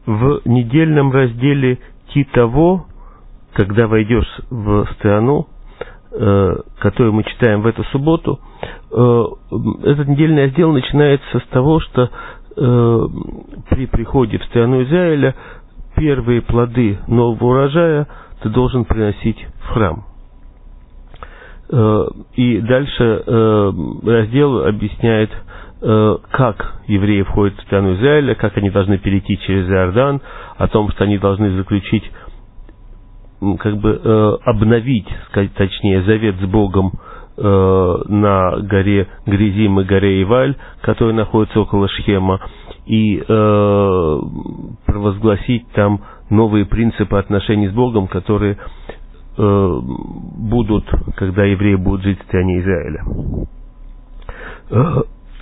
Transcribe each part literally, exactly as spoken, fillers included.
в недельном разделе Титово, когда войдешь в страну, которую мы читаем в эту субботу, этот недельный раздел начинается с того, что при приходе в страну Израиля первые плоды нового урожая ты должен приносить в храм. И дальше раздел объясняет, как евреи входят в страну Израиля, как они должны перейти через Иордан, о том, что они должны заключить, как бы обновить, сказать точнее, завет с Богом на горе Гризим и горе Иваль, которые находятся около Шхема, и э, провозгласить там новые принципы отношений с Богом, которые э, будут, когда евреи будут жить в стране Израиля. Э,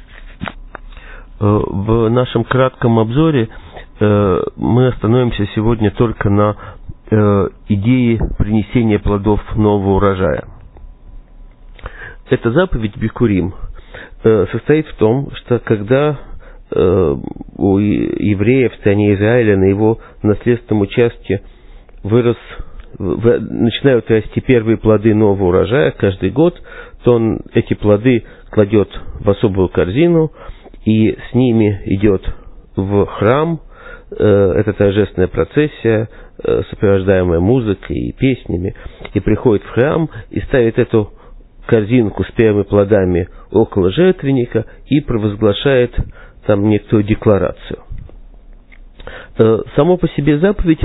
э, в нашем кратком обзоре э, мы остановимся сегодня только на э, идее принесения плодов нового урожая. Эта заповедь Бикурим э, состоит в том, что когда э, у еврея в стране Израиля на его наследственном участке вырос, в, начинают расти первые плоды нового урожая каждый год, то он эти плоды кладет в особую корзину и с ними идет в храм. Э, это торжественная процессия, э, сопровождаемая музыкой и песнями, и приходит в храм и ставит эту корзинку с первыми плодами около жертвенника и провозглашает там некоторую декларацию. Само по себе заповедь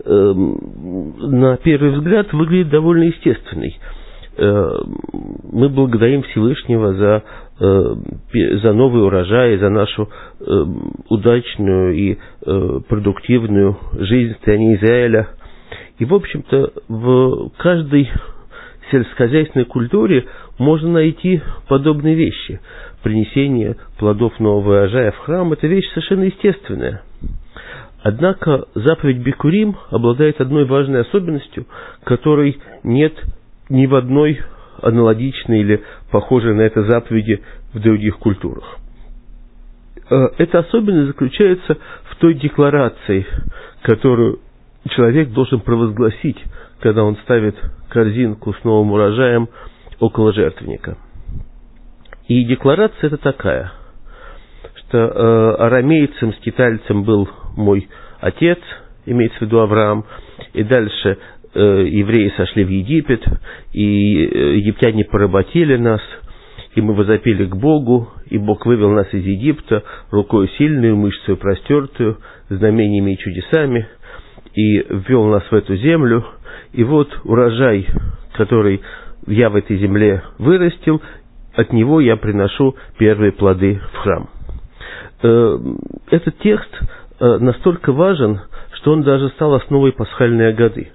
на первый взгляд выглядит довольно естественной. Мы благодарим Всевышнего за, за новый урожай, за нашу удачную и продуктивную жизнь в стране Израиля. И, в общем-то, в каждой сельскохозяйственной культуре можно найти подобные вещи. Принесение плодов нового урожая в храм – это вещь совершенно естественная. Однако заповедь Бикурим обладает одной важной особенностью, которой нет ни в одной аналогичной или похожей на это заповеди в других культурах. Эта особенность заключается в той декларации, которую человек должен провозгласить, когда он ставит корзинку с новым урожаем около жертвенника. И декларация это такая, что э, арамейцем, скитальцем был мой отец, имеется в виду Авраам, и дальше э, евреи сошли в Египет, и э, египтяне поработили нас, и мы возопили к Богу, и Бог вывел нас из Египта рукой сильную, мышцей простертую, знамениями и чудесами, и ввел нас в эту землю. И вот урожай, который я в этой земле вырастил, от него я приношу первые плоды в храм. Этот текст настолько важен, что он даже стал основой пасхальной агады.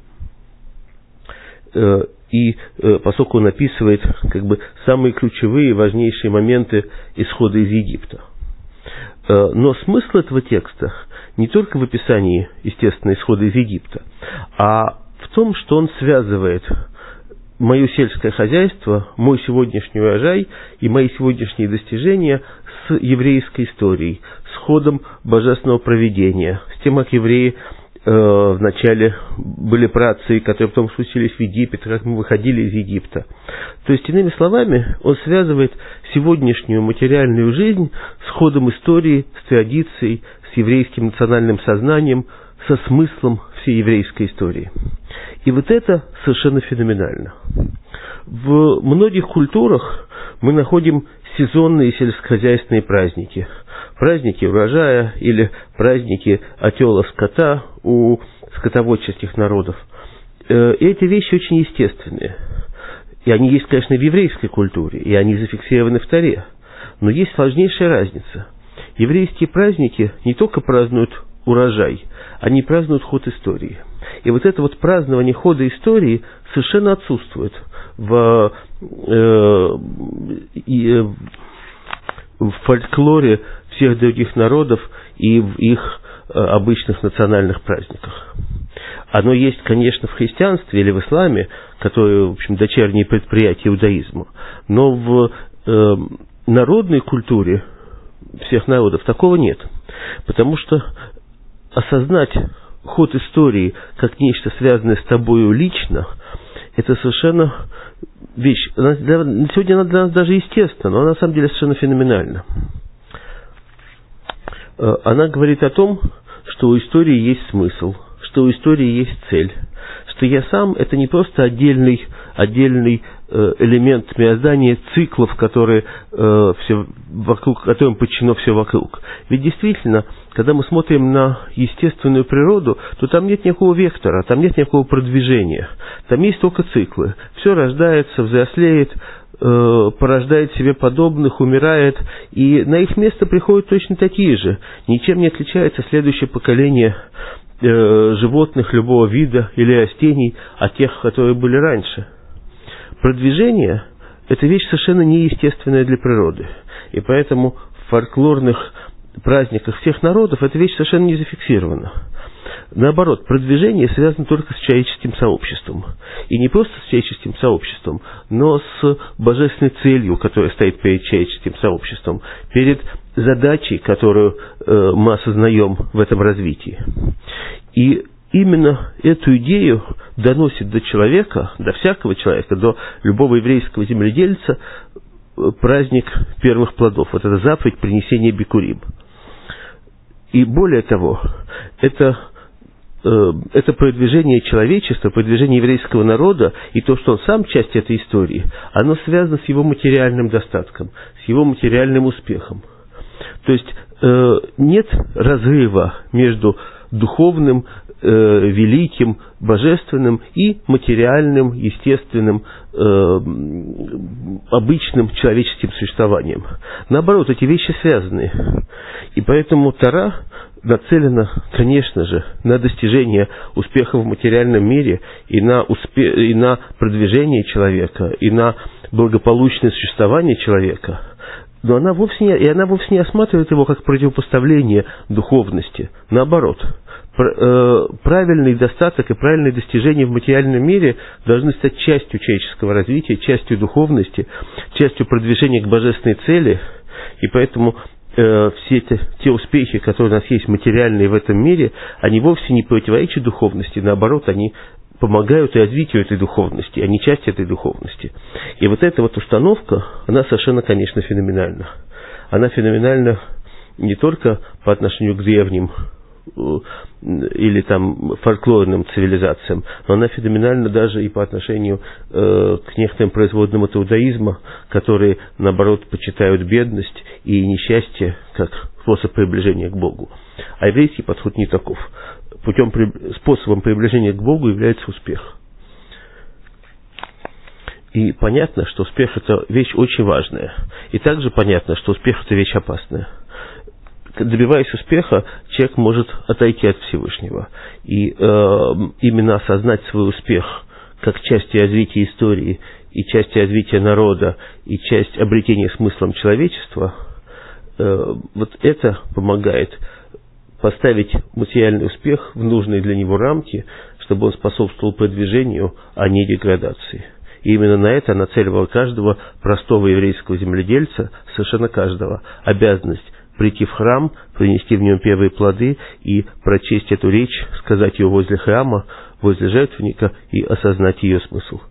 И поскольку он описывает как бы самые ключевые, важнейшие моменты исхода из Египта. Но смысл этого текста не только в описании, естественно, исхода из Египта, а в том, что он связывает мое сельское хозяйство, мой сегодняшний урожай и мои сегодняшние достижения с еврейской историей, с ходом божественного провидения, с тем, как евреи э, вначале были праотцы, которые потом спустились в Египет, как мы выходили из Египта. То есть, иными словами, он связывает сегодняшнюю материальную жизнь с ходом истории, с традицией, с еврейским национальным сознанием, со смыслом всей еврейской истории. И вот это совершенно феноменально. В многих культурах мы находим сезонные сельскохозяйственные праздники. Праздники урожая или праздники отела скота у скотоводческих народов. И эти вещи очень естественные. И они есть, конечно, в еврейской культуре, и они зафиксированы в Торе. Но есть сложнейшая разница. Еврейские праздники не только празднуют урожай, они празднуют ход истории. И вот это вот празднование хода истории совершенно отсутствует в, э, э, в фольклоре всех других народов и в их э, обычных национальных праздниках. Оно есть, конечно, в христианстве или в исламе, которые, в общем, дочерние предприятия иудаизма, но в э, народной культуре всех народов такого нет, потому что осознать ход истории как нечто связанное с тобою лично, это совершенно вещь. Она для, сегодня она для нас даже естественна, но она на самом деле совершенно феноменальна. Она говорит о том, что у истории есть смысл, что у истории есть цель, что я сам – это не просто отдельный, отдельный элемент мироздания, циклов, которые, э, все вокруг, которым подчинено все вокруг. Ведь действительно, когда мы смотрим на естественную природу, то там нет никакого вектора, там нет никакого продвижения. Там есть только циклы. Все рождается, взрослеет, э, порождает себе подобных, умирает, и на их место приходят точно такие же. Ничем не отличается следующее поколение э, животных любого вида или растений от тех, которые были раньше. Продвижение – это вещь совершенно неестественная для природы. И поэтому в фольклорных праздниках всех народов эта вещь совершенно не зафиксирована. Наоборот, продвижение связано только с человеческим сообществом. И не просто с человеческим сообществом, но с божественной целью, которая стоит перед человеческим сообществом, перед задачей, которую э, мы осознаем в этом развитии. И именно эту идею доносит до человека, до всякого человека, до любого еврейского земледельца праздник первых плодов. Вот это заповедь принесения бикурим. И более того, это, э, это продвижение человечества, продвижение еврейского народа, и то, что он сам часть этой истории, оно связано с его материальным достатком, с его материальным успехом. То есть э, нет разрыва между духовным, э, великим, божественным и материальным, естественным, э, обычным человеческим существованием. Наоборот, эти вещи связаны. И поэтому Тора нацелена, конечно же, на достижение успеха в материальном мире и на, успе- и на продвижение человека, и на благополучное существование человека. Но она вовсе не, и она вовсе не осматривает его как противопоставление духовности. Наоборот, правильный достаток и правильные достижения в материальном мире должны стать частью человеческого развития, частью духовности, частью продвижения к божественной цели. И поэтому э, все эти, те успехи, которые у нас есть материальные в этом мире, они вовсе не противоречат духовности, наоборот, они помогают развитию этой духовности, они часть этой духовности. И вот эта вот установка, она совершенно, конечно, феноменальна. Она феноменальна не только по отношению к древним или там фольклорным цивилизациям, но она феноменальна даже и по отношению э, к некоторым производным от иудаизма, которые, наоборот, почитают бедность и несчастье как способ приближения к Богу. А еврейский подход не таков. Путем, способом приближения к Богу является успех. И понятно, что успех – это вещь очень важная. И также понятно, что успех – это вещь опасная. Добиваясь успеха, человек может отойти от Всевышнего. И э, именно осознать свой успех как часть развития истории, и часть развития народа, и часть обретения смыслом человечества, э, вот это помогает поставить материальный успех в нужные для него рамки, чтобы он способствовал продвижению, а не деградации. И именно на это нацеливал каждого простого еврейского земледельца, совершенно каждого, обязанность прийти в храм, принести в нем первые плоды и прочесть эту речь, сказать ее возле храма, возле жертвенника и осознать ее смысл.